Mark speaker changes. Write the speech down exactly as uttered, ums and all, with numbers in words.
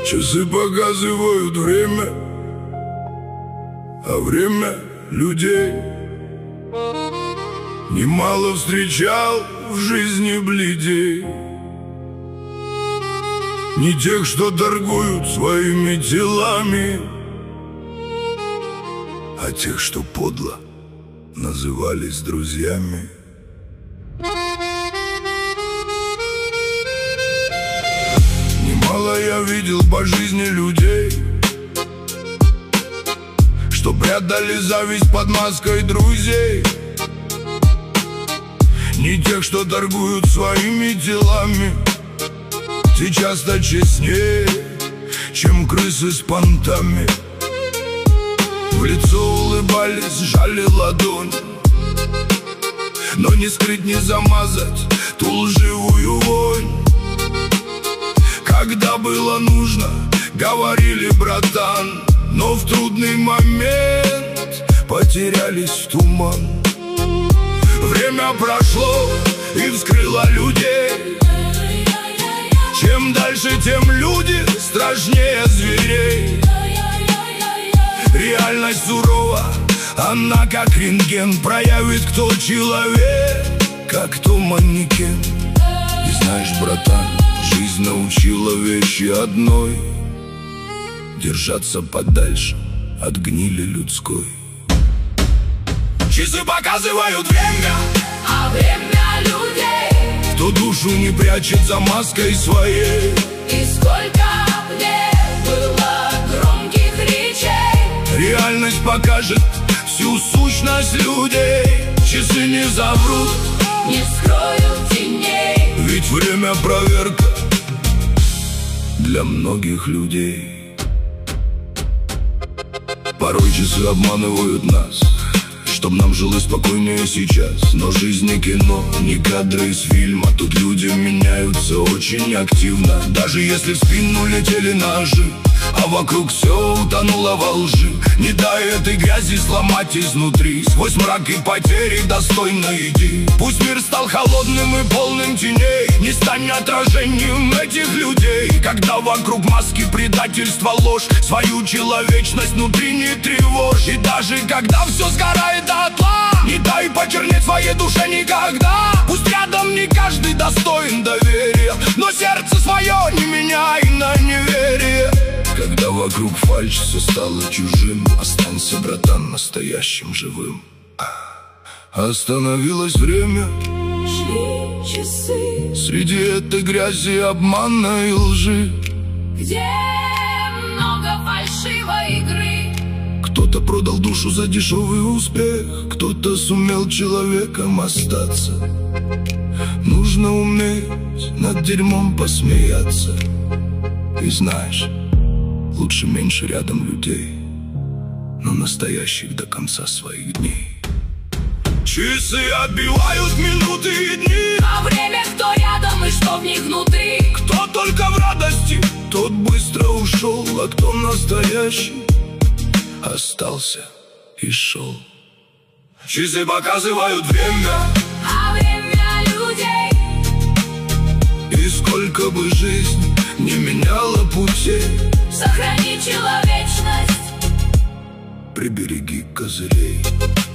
Speaker 1: Часы показывают время, а время людей. Немало встречал в жизни бледей, не тех, что торгуют своими телами, а тех, что подло назывались друзьями. Немало я видел по жизни людей, что прятали зависть под маской друзей, не тех, что торгуют своими делами. Те часто честнее, чем крысы с понтами. В лицо улыбались, сжали ладонь, но не скрыть, не замазать ту лживую вонь. Когда было нужно, говорили братан, но в трудный момент потерялись в туман. Время прошло и вскрыло людей. Чем дальше, тем люди страшнее зверей. Реальность сурова, она как рентген проявит, кто человек, а кто манекен. И знаешь, братан, жизнь научила вещи одной: держаться подальше от гнили людской. Часы показывают время,
Speaker 2: а время людей.
Speaker 1: Кто душу не прячет за маской своей.
Speaker 2: И сколько мне было громких речей.
Speaker 1: Реальность покажет всю сущность людей. Часы не заврут,
Speaker 2: не скроют теней.
Speaker 1: ведь время проверка для многих людей. Порой часы обманывают нас, чтоб нам жилось спокойнее сейчас. Но жизнь не кино, не кадры из фильма. Тут люди меняются очень активно. Даже если в спину летели ножи, а вокруг все утонуло во лжи. Не дай этой грязи сломать изнутри. Сквозь мрак и потери достойно иди. Пусть мир стал холодным и полным теней, не стань отражением этих людей. Когда вокруг маски предательства, ложь, свою человечность внутри не тревожь. И даже когда все сгорает дотла, не дай почернеть своей душе никогда. Пусть рядом не каждый достоин доверия, но сердце свое не меняй на неверие. Когда вокруг фальшь все стало чужим, останься, братан, настоящим живым. Остановилось время,
Speaker 2: шли часы
Speaker 1: среди этой грязи, обмана и лжи,
Speaker 2: где много фальшивой игры.
Speaker 1: Кто-то продал душу за дешевый успех, кто-то сумел человеком остаться. Нужно уметь над дерьмом посмеяться. И знаешь, лучше меньше рядом людей, но настоящих до конца своих дней. Часы отбивают минуты и дни,
Speaker 2: а время кто рядом и что в них внутри.
Speaker 1: Кто только в радости, тот быстро ушел, а кто настоящий остался и шел. Часы показывают время,
Speaker 2: а время людей.
Speaker 1: И сколько бы жизнь не меняла путей,
Speaker 2: сохрани человечность,
Speaker 1: прибереги козырей.